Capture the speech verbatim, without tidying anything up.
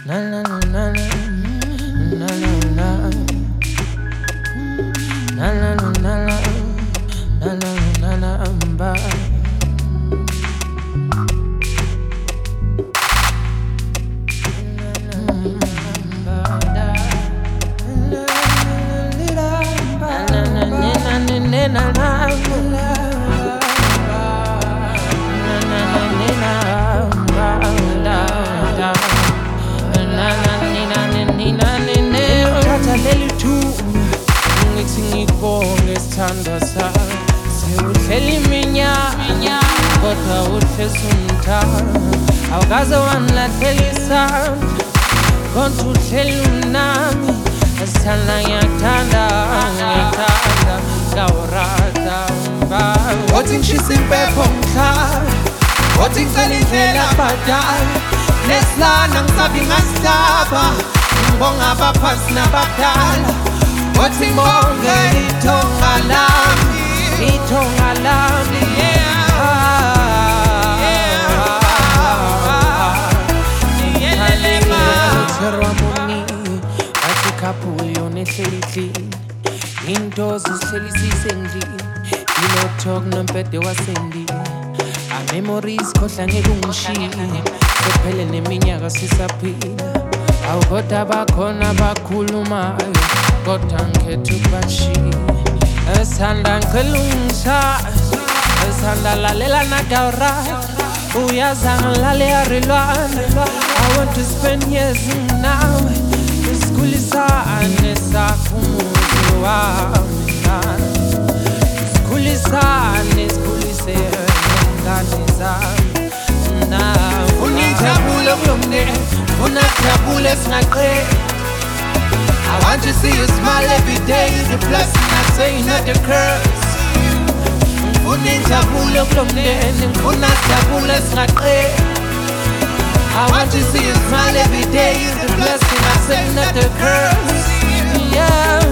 Na na na na na na na na na na na na na na na. Ngithanda sakho sewuhlela iminyaka kodwa uhlezi umthanda awukaze wangilahlela isandla kodwa uhleli unami esithanda ngiyakuthanda ngiyithanda ngawurata umbala othi ngishisa impepho ngihlala othi ngicela indlela abadala nesilana ngisabi ngasitaba ngibonga abaphansi nabadala othi ngibonge ithonga lami ithonga lami Kapuyo nehleli into zihleli sisendlini ino-talk nompede wasendini a-memories khohlwa ngeke ungishiye sekuphele neminyaka sisaphila awu kodwa bakhona bakhulumayo kodwa ngikhetha ukubashiya esithanda ngicela ungishaye esithanda lalela nagawurata uyaza ngilale yarilwane I want to spend years nawe Sikulisane sakho umuzi wami Sikulisane, sikulise ngane zami Unijabule kulomndeni, unajabule singaqedi I want to see you smile every day, the blessing I say not the curse Unijabule kulomndeni, unajabule singaqedi I want to see you smile every day, the blessing I say not the curse. Yeah.